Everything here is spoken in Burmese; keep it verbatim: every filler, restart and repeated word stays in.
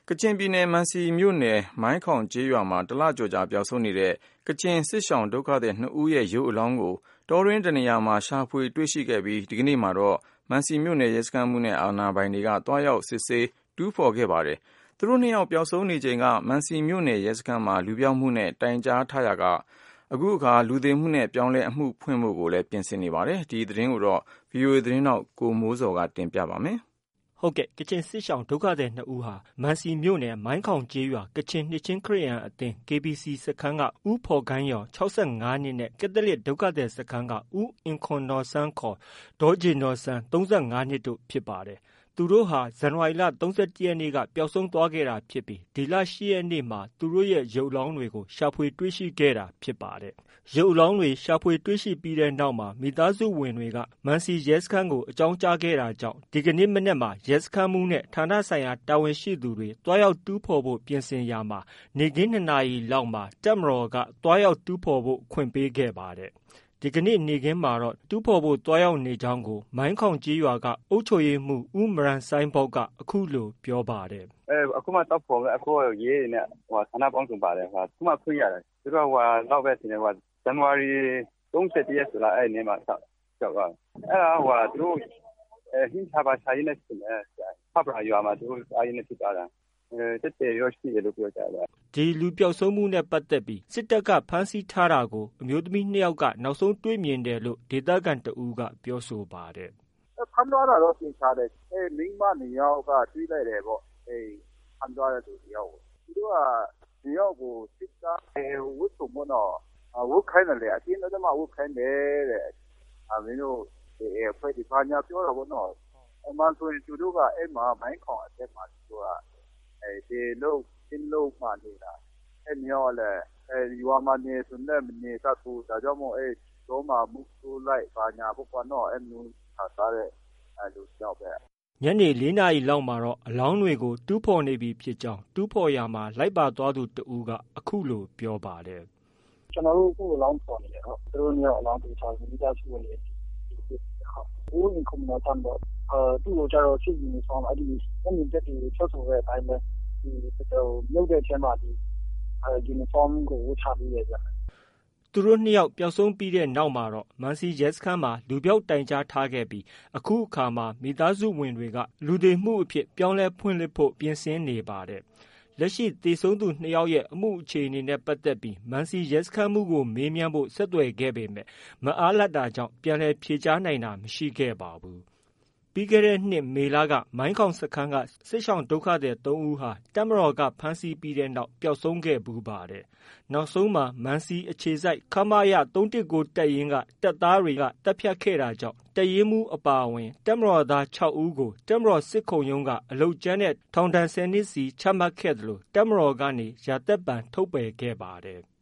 ကချင်ပြည်နယ်မံစီမြို့နယ်မိုင်းခေါင်ကျေးရွာမှာတလကျော်ကြာပျောက်ဆုံးနေတဲ့ကချင်စစ်ရှောင်ဒုက္ခသည်နှစ်ဦးရဲ့ရုပ်အလောင်းကိုတောတွင်းတနေရာမှာရှာဖွေတွေ့ရှိခဲ့ပြီးဒီကနေ့မှာတော့မံစီမြို့နယ်ရဲစခန်းမှူးနဲ့အာဏာပိုင်တွေကတွားရောက်စစ်ဆေးတူးဖော်ခဲ့ပါတယ်။သူတို့နှစ်ယောက်ပျောက်ဆုံးနေချိန်ကမံစီမြို့နယ်ရဲစခန်းမှာလူပျောက်မှုနဲ့တိုင်ကြားထားရာကအခုအခါလူသေမှုနဲ့ပြောင်းလဲအမှုဖွင့်ဖို့ကိုလည်းပြင်ဆင်နေပါတယ်။ဒီသတင်းကိုတော့ ဗွီအိုအေ သတင်းထောက်ကိုမိုးဇော်ကတင်ပြပါမယ်။ဟုတ်ကဲ့ကချင်စစ်ရှောင်ဒုက္ခသည်နှစ်ဦးဟာမံစီမြို့နယ်မိုင်းခေါင်ကျေးရွာကချင်နှစ်ချင်းခရစ်ယာန်အသင်း ကေ ဘီ စီ စခန်းကဦးဖော်ခမ်းယော်၆၅နှစ်နဲ့ကက်သလစ်ဒုက္ခသည်စခန်းကဦးအင်ခွန်နော်ဆန်းခေါ်ဒေါ်ဂျင်နော်ဆန်း၃၅နှစ်တို့ဖြစ်ပါတယ်။သူတို့ဟာဇန်နဝါရီလ၃၁ရက်နေ့ကပျောက်ဆုံးသွားခဲ့တာဖြစ်ပြီးဒီလ၈ရက်နေ့မှာသူတို့ရဲ့ရုပ်အလောင်းတွေကိုရှာဖွေတွေ့ရှိခဲ့တာဖြစ်ပါတယ်။ရုပ်အလောင်းတွေရှာဖွေတွေ့ရှိပြီးတဲ့နောက်မှာမိသားစုဝင်တွေကမံစီရဲစခန်းကိုအကြောင်းကြားခဲ့တာကြောင့်ဒီကနေ့မနက်မှာရဲစခန်းမှူးနဲ့ဌာနဆိုင်ရာတာဝန်ရှိသူတွေတွားရောက်တူးဖော်ဖို့ပြင်ဆင်ရာမှာနေ့ခင်း၂နာရီလောက်မှာတပ်မတော်ကတွားရောက်တူးဖော်ဖို့ခွင့်ပေးခဲ့ပါတယ်။ဒီကနေ့နေ့ခင်းမှာတော့တူးဖော်ဖို့တွားရောက်နေကြောင်းကိုမိုင်းခေါင်ကျေးရွာကအုပ်ချုပ်ရေးမှူးဦးမရန်ဆိုင်းဘောက်ကအခုလိုပြောပါတယ်။အဲအခုမှတောက်ဖော်အခုရေးနဲ့ဟိုဌာနပေါင်းစုံပါတယ်ဟိုအခုမှခွင့်ရတယ်သူတို့ဟိုလောက်ပဲတင်တယ်ဟိုဇန်နဝါရီ၃၁ရက်ဆိုလားအဲ့နေ့မှာဆောက်ကြောက်သွားအဲ့ဒါဟိုသူတို့အဲဟင်းချပါဆိုင်နေတယ်ဖပရာရွာမှာသူတို့အားရင်းနဲ့ဖြစ်သွားတာတက်တယ်ရောရှိတယ်လို့ပြောကြတယ်ဒီလူပျောက်ဆုံးမှုနဲ့ပတ်သက်ပြီးစစ်တပ်ကဖမ်းဆီးထားတာကိုအမျိုးသမီးနှစ်ယောက်ကနောက်ဆုံးတွေ့မြင်တယ်လို့ဒေသခံတဦးကပြောဆိုပါတယ်ဖမ်းသွားတာတော့သင်ချတယ်အဲမိန်းမနှစ်ယောက်ကတွေ့လိုက်တယ်ပေါ့အဲဖမ်းသွားတဲ့သူတယောက်သူတို့ကနှစ်ယောက်ကိုစစ်သားအဲဝတ်စုံမတော့ဝတ်ခိုင်းတယ်လေအတင်းတော့မှဝတ်ခိုင်းတယ်တဲ့အမင်းတို့အဲဖွဲ့ဒီဘာညာပြောတော့ဘောနော်အမှန်ဆိုရင်သူတို့ကအဲ့မှာမိုင်းခေါင်အတက်မှာသူတို့ကအဲဒီလုံးင်းလုံးမှနေတာအဲမျိုးလဲအဲဒီရွာမှာနေဆိုလည်းမနေတတ်ဘူးဒါကြောင့်မို့အဲတော့မှမူဆိုလိုက်ဘာညာဘုကွာတော့အဲမျိုးထားတဲ့အဲလိုကြောက်ပဲညနေ၄နာရီလောက်မှာတော့အလောင်းတွေကိုတူးဖော်နေပြီဖြစ်ကြောင်းတူးဖော်ရာမှာလိုက်ပါသွားသူတဦးကအခုလိုပြောပါတယ်ကျွန်တော်တို့ကိုအလောင်းဖော်နေတယ်ဟုတ်သူတို့မျိုးအလောင်းတွေထားပြီးသားစုဝင်နေဟုတ်ဦးအင်ကွန်နော်ဆန်းတော့အဲသူ့ကိုကြတော့စစ်ယူဆောင်အဲ့ဒီအမြင့်တက်တွေချက်ဆိုတဲ့အတိုင်းပဲဒီတော့မြုပ်တဲ့အချိန်မှာဒီအဲယူနီဖောင်းကိုဝတ်ထားပြီးရကြသူတို့နှစ်ယောက်ပျောက်ဆုံးပြီးတဲ့နောက်မှာတော့မန်စီရဲစခန်းမှာလူပျောက်တိုင်ကြားထားခဲ့ပြီးအခုအခါမှာမိသားစုဝင်တွေကလူတွေမှုအဖြစ်ပြောင်းလဲဖွင့်လှစ်ဖို့ပြင်ဆင်နေပါတယ်လက်ရှိသေဆုံးသူနှစ်ယောက်ရဲ့အမှုအခြေအနေနဲ့ပတ်သက်ပြီးမန်စီရဲစခန်းမှုကိုမေးမြန်းဖို့ဆက်သွယ်ခဲ့ပေမဲ့မအားလပ်တာကြောင့်ပြန်လည်ဖြေကြားနိုင်တာမရှိခဲ့ပါဘူးပြီးခဲ့တဲ့နှစ်မေလကမိုင်းခေါင်စခန်းကစစ်ရှောင်ဒုက္ခသည်၃ဦးဟာတပ်မတော်ကဖမ်းဆီးပြီးတဲ့နောက်ပျောက်ဆုံးခဲ့ပူးပါတယ်။နောက်ဆုံးမှာမန်စီအခြေစိုက်ခမရ၃၁၉တပ်ရင်းကတပ်သားတွေကတပ်ဖြတ်ခဲ့တာကြောင့်တပ်ရင်းမှုအပါအဝင်တပ်မတော်သား၆ဦးကိုတပ်မတော်စစ်ခုံရုံးကအလုတ်ကျန်းတဲ့ထောင်ဒဏ်၁၀နှစ်စီချမှတ်ခဲ့တယ်လို့တပ်မတော်ကနေရာသက်ပံထုတ်ပယ်ခဲ့ပါတယ်။